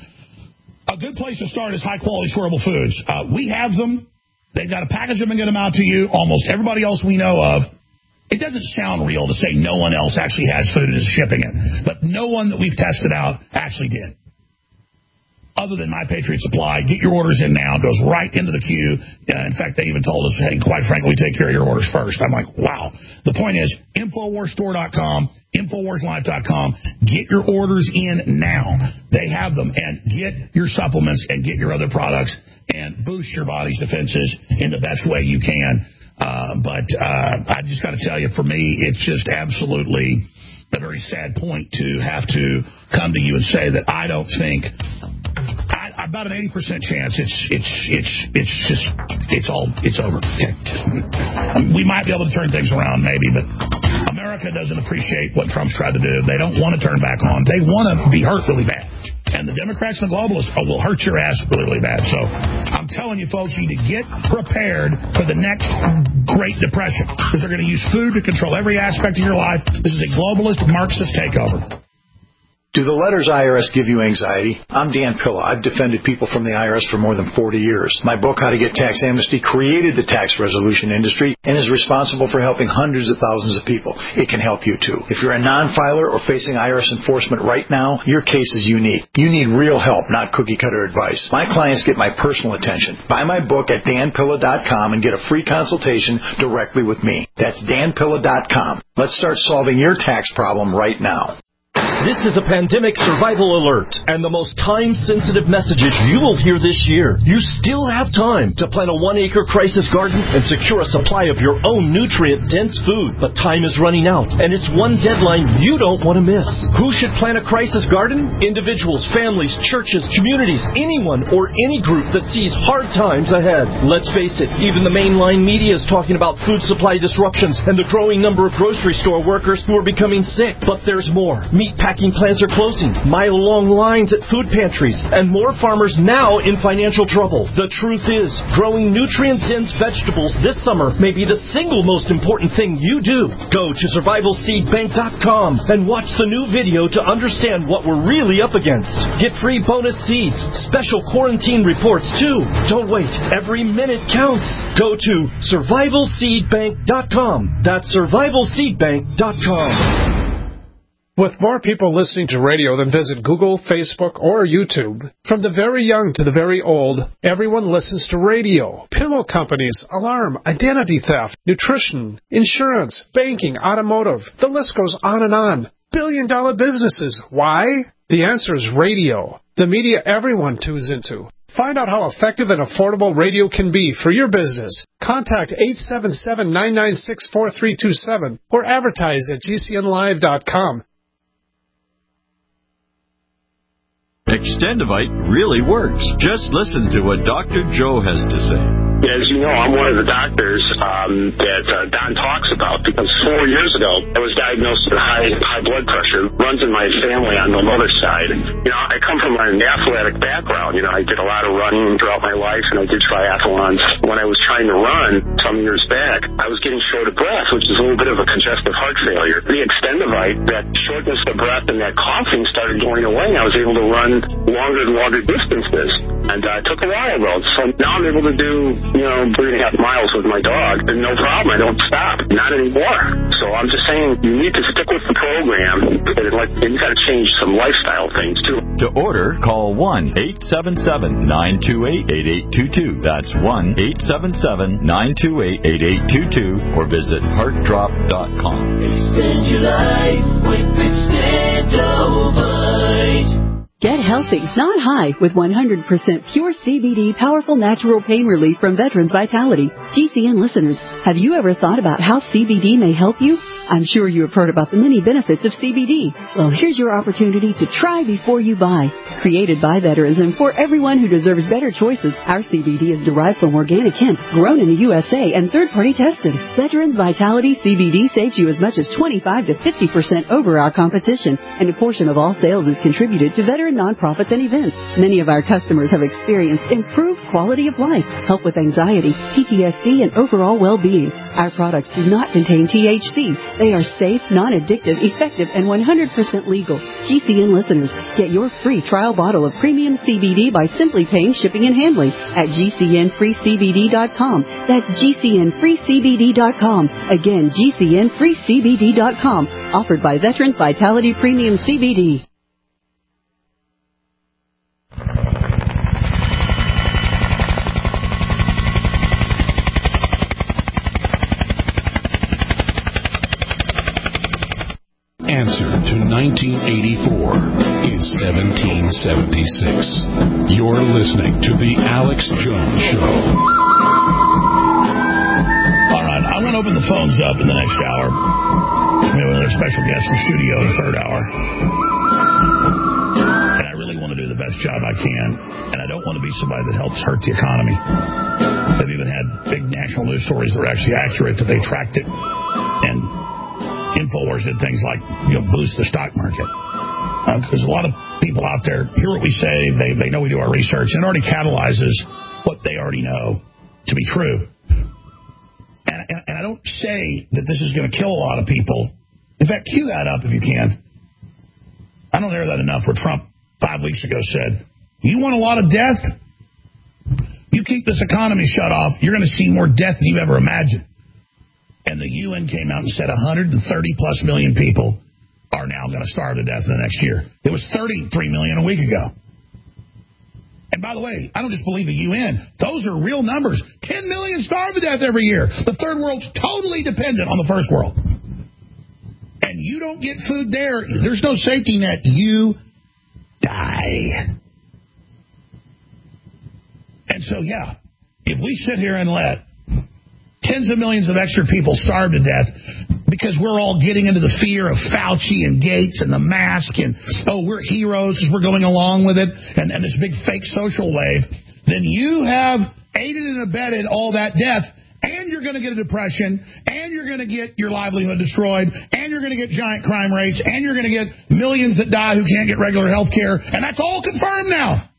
A good place to start is high-quality storable foods. We have them. They've got to package them and get them out to you. Almost everybody else we know of. It doesn't sound real to say no one else actually has food and is shipping it. But no one that we've tested out actually did. Other than My Patriot Supply. Get your orders in now. It goes right into the queue. In fact, they even told us, hey, quite frankly, we take care of your orders first. I'm like, wow. The point is, InfoWarsStore.com, InfoWarsLife.com. Get your orders in now. They have them. And get your supplements and get your other products and boost your body's defenses in the best way you can. But I just got to tell you, for me, it's just absolutely a very sad point to have to come to you and say that I don't think... about an 80% chance it's over. Okay. We might be able to turn things around maybe, but America doesn't appreciate what Trump's tried to do. They don't want to turn back on. They want to be hurt really bad. And the Democrats and the globalists will hurt your ass really, really bad. So I'm telling you, folks, you need to get prepared for the next Great Depression because they're going to use food to control every aspect of your life. This is a globalist Marxist takeover. Do the letters IRS give you anxiety? I'm Dan Pilla. I've defended people from the IRS for more than 40 years. My book, How to Get Tax Amnesty, created the tax resolution industry and is responsible for helping hundreds of thousands of people. It can help you, too. If you're a non-filer or facing IRS enforcement right now, your case is unique. You need real help, not cookie-cutter advice. My clients get my personal attention. Buy my book at danpilla.com and get a free consultation directly with me. That's danpilla.com. Let's start solving your tax problem right now. This is a pandemic survival alert, and the most time-sensitive messages you will hear this year. You still have time to plant a 1-acre crisis garden and secure a supply of your own nutrient-dense food. But time is running out, and it's one deadline you don't want to miss. Who should plant a crisis garden? Individuals, families, churches, communities, anyone or any group that sees hard times ahead. Let's face it, even the mainline media is talking about food supply disruptions and the growing number of grocery store workers who are becoming sick. But there's more. Meatpacking plants are closing, mile-long lines at food pantries, and more farmers now in financial trouble. The truth is, growing nutrient-dense vegetables this summer may be the single most important thing you do. Go to survivalseedbank.com and watch the new video to understand what we're really up against. Get free bonus seeds, special quarantine reports too. Don't wait. Every minute counts. Go to survivalseedbank.com. That's survivalseedbank.com. With more people listening to radio than visit Google, Facebook, or YouTube, from the very young to the very old, everyone listens to radio. Pillow companies, alarm, identity theft, nutrition, insurance, banking, automotive. The list goes on and on. Billion-dollar businesses. Why? The answer is radio. The media everyone tunes into. Find out how effective and affordable radio can be for your business. Contact 877-996-4327 or advertise at gcnlive.com. Extendivite really works. Just listen to what Dr. Joe has to say. As you know, I'm one of the doctors that Don talks about, because 4 years ago, I was diagnosed with high blood pressure. Runs in my family on the mother's side. You know, I come from an athletic background. You know, I did a lot of running throughout my life, and I did triathlons. When I was trying to run some years back, I was getting short of breath, which is a little bit of a congestive heart failure. The Extendivite, that shortness of breath and that coughing started going away. I was able to run longer and longer distances. And it took a while, though. So now I'm able to do, 3.5 miles with my dog, and no problem. I don't stop. Not anymore. So I'm just saying, you need to stick with the program, and you got to change some lifestyle things, too. To order, call 1-877-928-8822. That's 1-877-928-8822, or visit heartdrop.com. Extend your life with Extendivite. Get healthy, not high, with 100% pure CBD powerful natural pain relief from Veterans Vitality. GCN listeners, have you ever thought about how CBD may help you? I'm sure you have heard about the many benefits of CBD. Well, here's your opportunity to try before you buy. Created by veterans and for everyone who deserves better choices, our CBD is derived from organic hemp, grown in the USA, and third-party tested. Veterans Vitality CBD saves you as much as 25 to 50% over our competition, and a portion of all sales is contributed to veteran nonprofits and events. Many of our customers have experienced improved quality of life, help with anxiety, PTSD, and overall well-being. Our products do not contain THC. They are safe, non-addictive, effective, and 100% legal. GCN listeners, get your free trial bottle of premium CBD by simply paying shipping and handling at GCNFreeCBD.com. That's GCNFreeCBD.com. Again, GCNFreeCBD.com. Offered by Veterans Vitality Premium CBD. Answer to 1984 is 1776. You're listening to The Alex Jones Show. All right, I want to open the phones up in the next hour. We have another special guest in the studio in the third hour. And I really want to do the best job I can. And I don't want to be somebody that helps hurt the economy. They've even had big national news stories that were actually accurate, that they tracked it. And InfoWars did things like, boost the stock market. There's a lot of people out there hear what we say. They know we do our research, and it already catalyzes what they already know to be true. And I don't say that this is going to kill a lot of people. In fact, cue that up if you can. I don't hear that enough, where Trump 5 weeks ago said, you want a lot of death? You keep this economy shut off, you're going to see more death than you've ever imagined. And the UN came out and said 130-plus million people are now going to starve to death in the next year. It was 33 million a week ago. And by the way, I don't just believe the UN. Those are real numbers. 10 million starve to death every year. The third world's totally dependent on the first world. And and you don't get food there, there's no safety net. You die. And so, yeah, if we sit here and let tens of millions of extra people starve to death because we're all getting into the fear of Fauci and Gates and the mask and, oh, we're heroes because we're going along with it and this big fake social wave, then you have aided and abetted all that death, and you're going to get a depression, and you're going to get your livelihood destroyed, and you're going to get giant crime rates, and you're going to get millions that die who can't get regular health care, and that's all confirmed now.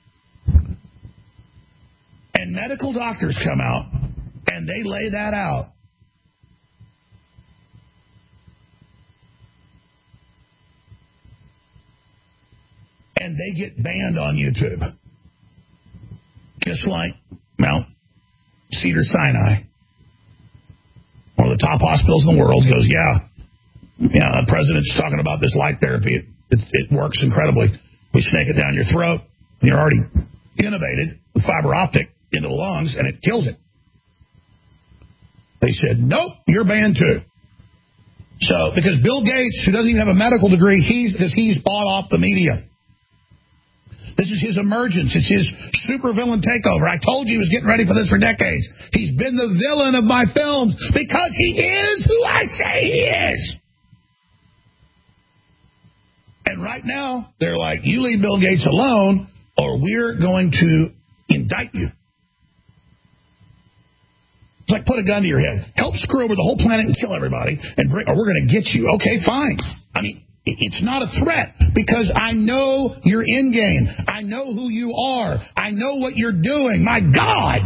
And medical doctors come out, and they lay that out. And they get banned on YouTube. Just like Mount Cedars-Sinai, one of the top hospitals in the world, goes, yeah, the president's talking about this light therapy. It works incredibly. We snake it down your throat, and you're already intubated with fiber optic into the lungs, and it kills it. They said, nope, you're banned too. So, because Bill Gates, who doesn't even have a medical degree, he's bought off the media. This is his emergence. It's his supervillain takeover. I told you he was getting ready for this for decades. He's been the villain of my films because he is who I say he is. And right now, they're like, you leave Bill Gates alone or we're going to indict you. It's like put a gun to your head. Help screw over the whole planet and kill everybody, or we're going to get you. Okay, fine. I mean, it's not a threat because I know your end game. I know who you are. I know what you're doing. My God.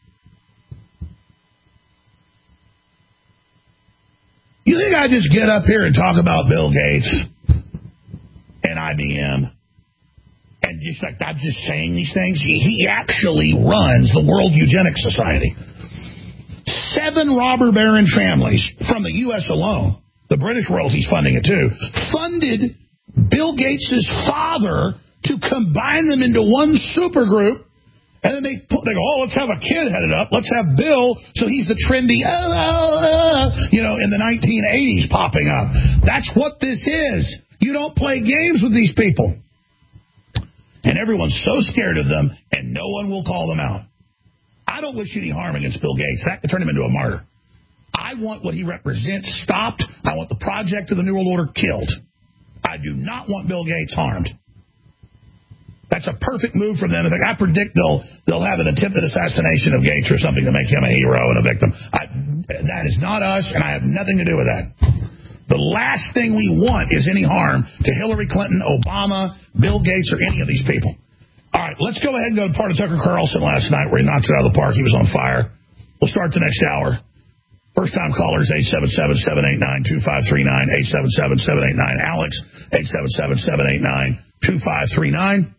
You think I just get up here and talk about Bill Gates and IBM and just like I'm just saying these things? He actually runs the World Eugenics Society. 7 robber baron families from the U.S. alone, the British royalty's funding it too, funded Bill Gates' father to combine them into one supergroup, and then they go, oh, let's have a kid headed up. Let's have Bill, so he's the trendy, in the 1980s popping up. That's what this is. You don't play games with these people. And everyone's so scared of them, and no one will call them out. I don't wish any harm against Bill Gates. That could turn him into a martyr. I want what he represents stopped. I want the project of the New World Order killed. I do not want Bill Gates harmed. That's a perfect move for them. I predict they'll have an attempted assassination of Gates or something to make him a hero and a victim. That is not us, and I have nothing to do with that. The last thing we want is any harm to Hillary Clinton, Obama, Bill Gates, or any of these people. All right, let's go ahead and go to part of Tucker Carlson last night where he knocked it out of the park. He was on fire. We'll start the next hour. First-time callers, 877-789-2539, 877-789. Alex, 877-789-2539.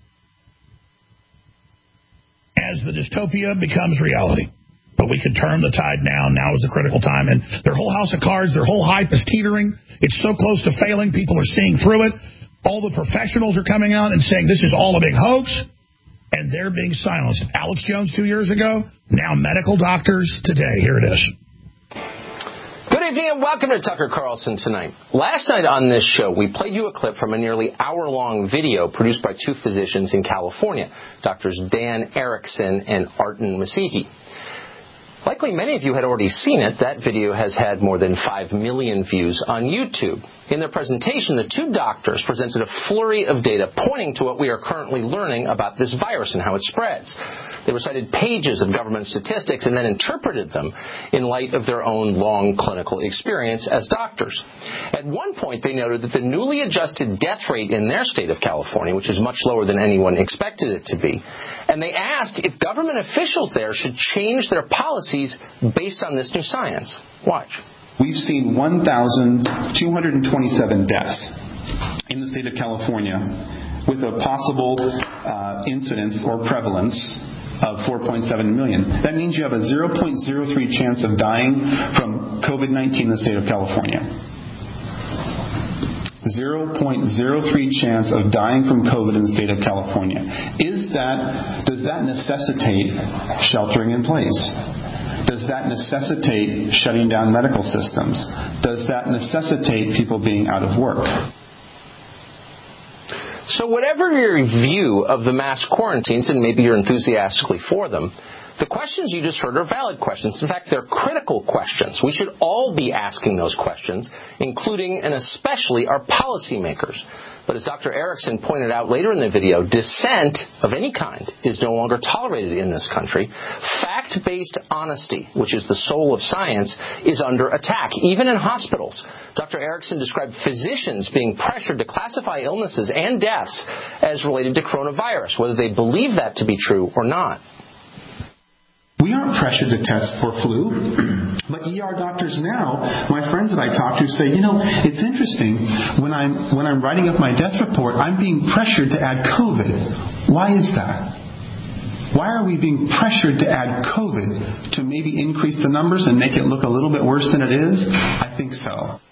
As the dystopia becomes reality. But we can turn the tide now. Now is the critical time. And their whole house of cards, their whole hype is teetering. It's so close to failing. People are seeing through it. All the professionals are coming out and saying this is all a big hoax, and they're being silenced. Alex Jones 2 years ago, now medical doctors today. Here it is. Good evening and welcome to Tucker Carlson Tonight. Last night on this show, we played you a clip from a nearly hour-long video produced by 2 physicians in California, Drs. Dan Erickson and Artin Masihi. Likely many of you had already seen it. That video has had more than 5 million views on YouTube. In their presentation, the 2 doctors presented a flurry of data pointing to what we are currently learning about this virus and how it spreads. They recited pages of government statistics and then interpreted them in light of their own long clinical experience as doctors. At one point, they noted that the newly adjusted death rate in their state of California, which is much lower than anyone expected it to be, and they asked if government officials there should change their policies based on this new science. Watch. We've seen 1,227 deaths in the state of California with a possible incidence or prevalence of 4.7 million. That means you have a 0.03 chance of dying from COVID-19 in the state of California. 0.03 chance of dying from COVID in the state of California. Does that necessitate sheltering in place? Does that necessitate shutting down medical systems? Does that necessitate people being out of work? So whatever your view of the mass quarantines, and maybe you're enthusiastically for them, the questions you just heard are valid questions. In fact, they're critical questions. We should all be asking those questions, including and especially our policymakers. But as Dr. Erickson pointed out later in the video, dissent of any kind is no longer tolerated in this country. Fact-based honesty, which is the soul of science, is under attack, even in hospitals. Dr. Erickson described physicians being pressured to classify illnesses and deaths as related to coronavirus, whether they believe that to be true or not. We aren't pressured to test for flu, but ER doctors now, my friends that I talk to say, it's interesting, when I'm writing up my death report, I'm being pressured to add COVID. Why is that? Why are we being pressured to add COVID to maybe increase the numbers and make it look a little bit worse than it is? I think so.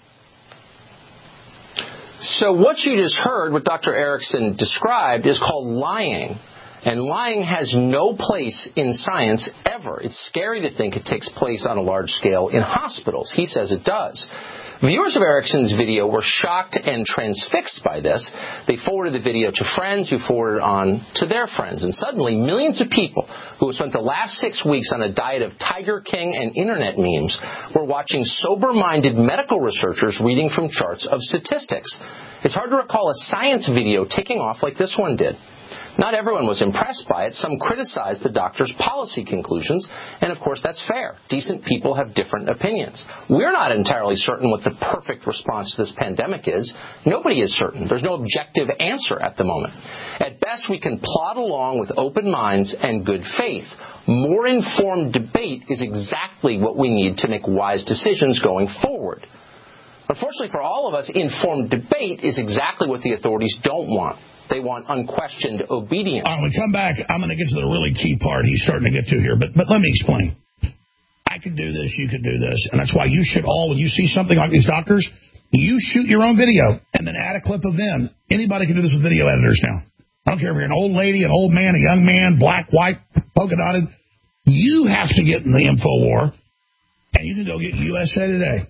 So what you just heard, what Dr. Erickson described, is called lying. And lying has no place in science ever. It's scary to think it takes place on a large scale in hospitals. He says it does. Viewers of Erickson's video were shocked and transfixed by this. They forwarded the video to friends who forwarded on to their friends. And suddenly, millions of people who have spent the last 6 weeks on a diet of Tiger King and internet memes were watching sober-minded medical researchers reading from charts of statistics. It's hard to recall a science video taking off like this one did. Not everyone was impressed by it. Some criticized the doctor's policy conclusions, and of course that's fair. Decent people have different opinions. We're not entirely certain what the perfect response to this pandemic is. Nobody is certain. There's no objective answer at the moment. At best, we can plod along with open minds and good faith. More informed debate is exactly what we need to make wise decisions going forward. Unfortunately for all of us, informed debate is exactly what the authorities don't want. They want unquestioned obedience. When we come back, I'm going to get to the really key part he's starting to get to here. But let me explain. I could do this, you could do this. And that's why you should all, when you see something like these doctors, you shoot your own video and then add a clip of them. Anybody can do this with video editors now. I don't care if you're an old lady, an old man, a young man, black, white, polka dotted. You have to get in the InfoWar, and you can go get USA Today,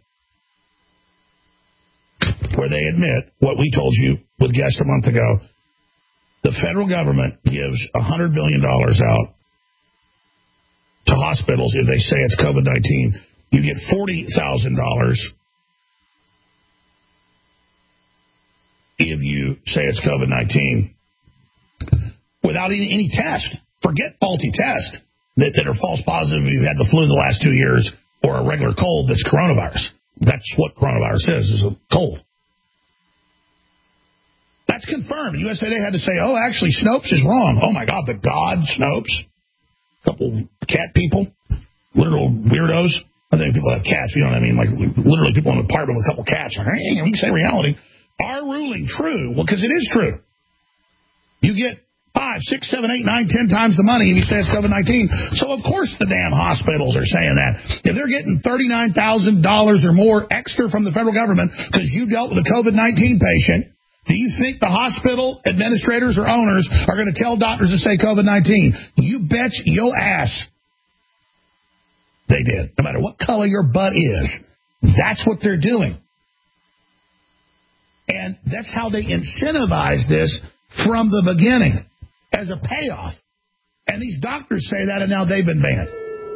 where they admit what we told you with guest a month ago. The federal government gives $100 billion out to hospitals if they say it's COVID-19. You get $40,000 if you say it's COVID-19 without any test. Forget faulty tests that are false positive if you've had the flu the last 2 years or a regular cold that's coronavirus. That's what coronavirus is a cold. That's confirmed. USA Today had to say, actually, Snopes is wrong. Oh, my God, the God Snopes. A couple cat people, literal weirdos. I think people have cats, you know what I mean? Like, literally people in an apartment with a couple cats. We can say reality. Are ruling true? Well, because it is true. You get 5, 6, 7, 8, 9, 10 times the money if you say it's COVID-19. So, of course, the damn hospitals are saying that. If they're getting $39,000 or more extra from the federal government because you dealt with a COVID-19 patient, do you think the hospital administrators or owners are going to tell doctors to say COVID-19? You bet your ass they did. No matter what color your butt is, that's what they're doing. And that's how they incentivize this from the beginning as a payoff. And these doctors say that, and now they've been banned.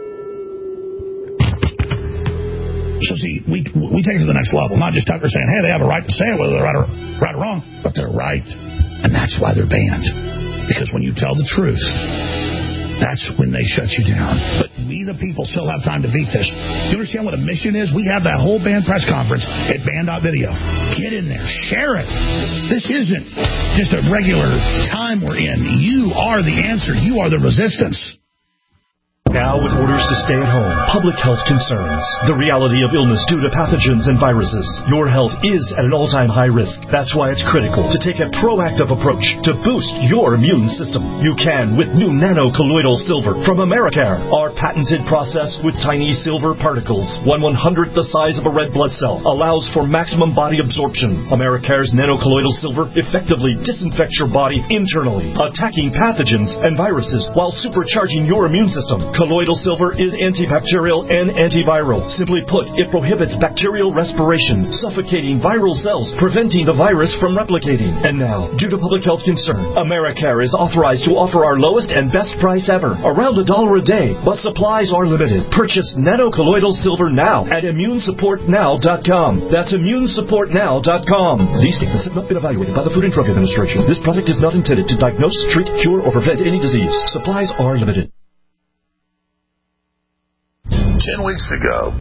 So, see, we take it to the next level. Not just Tucker saying, hey, they have a right to say it, whether they're right or wrong, but they're right. And that's why they're banned. Because when you tell the truth, that's when they shut you down. But we, the people, still have time to beat this. You understand what a mission is? We have that whole band press conference at band.video. Get in there. Share it. This isn't just a regular time we're in. You are the answer. You are the resistance. Now with orders to stay at home, public health concerns, the reality of illness due to pathogens and viruses, your health is at an all-time high risk. That's why it's critical to take a proactive approach to boost your immune system. You can with new nano-colloidal silver from Americare. Our patented process with tiny silver particles, 1/100th the size of a red blood cell, allows for maximum body absorption. Americare's nano-colloidal silver effectively disinfects your body internally, attacking pathogens and viruses while supercharging your immune system. Colloidal silver is antibacterial and antiviral. Simply put, it prohibits bacterial respiration, suffocating viral cells, preventing the virus from replicating. And now, due to public health concern, Americare is authorized to offer our lowest and best price ever, around $1 a day, but supplies are limited. Purchase nanocolloidal silver now at immunesupportnow.com. That's immunesupportnow.com. These statements have not been evaluated by the Food and Drug Administration. This product is not intended to diagnose, treat, cure, or prevent any disease. Supplies are limited. 10 weeks ago,